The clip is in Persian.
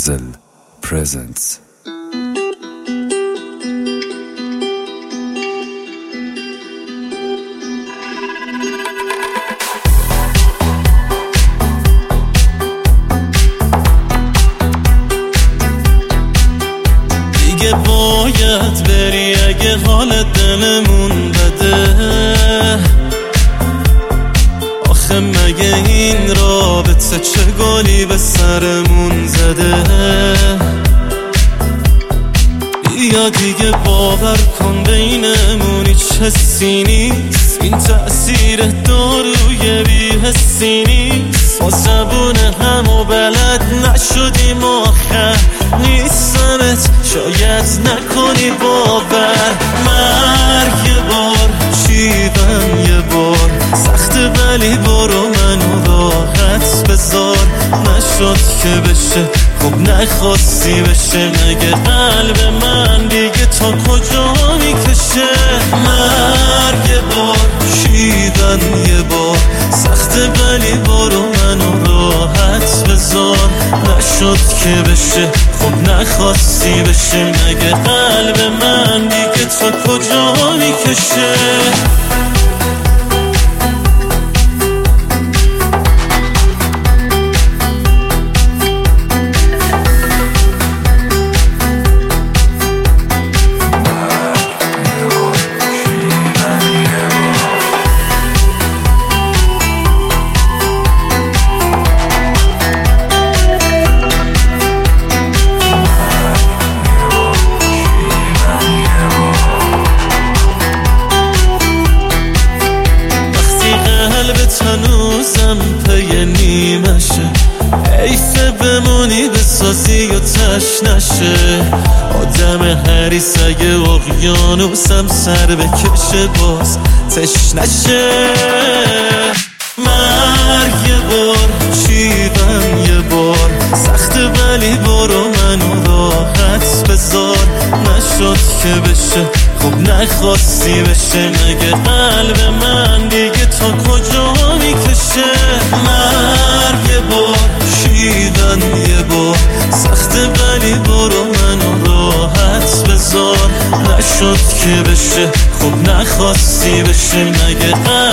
Puzzle presents. دیگه باید بری اگه حال دلمون بده. آخه مگه این رابطه چه گلی به سرمون زده؟ یا دیگه باور کن بینمون هیچ حسی نیست، این تأثیر داروی بی‌حسی نیست. ما زبون همو بلد نشدیم آخر نیستمت شاید نکنی باور. مرگ یه بار شیون یه بار سخته ولی برو منو راحت بذار. نشد که بشه خب نخواستی بشه، مگه قلب من دیگه تا کجا میکشه؟ مرگ یه بار شیون یه بار سخته ولی برو منو راحت بذار. نشد که بشه خب نخواستی بشه، مگه قلب من دیگه تا کجا میکشه؟ هنوزم پی نیمشه، حیفه بمونی بسازی و تش نشه. آدم حریص اگه اقیانوسم سر بکشه باز تش نشه. مرگ یه بار شیون یه بار سخته ولی برو منو راحت بذار. نشد که بشه خب نخواستی بشه، مگه قلب من دیگه تا کجا میکشه؟ مرگ یه بار شیون یه بار سخته ولی برو منو راحت بذار. نشد که بشه خب نخواستی بشه، مگه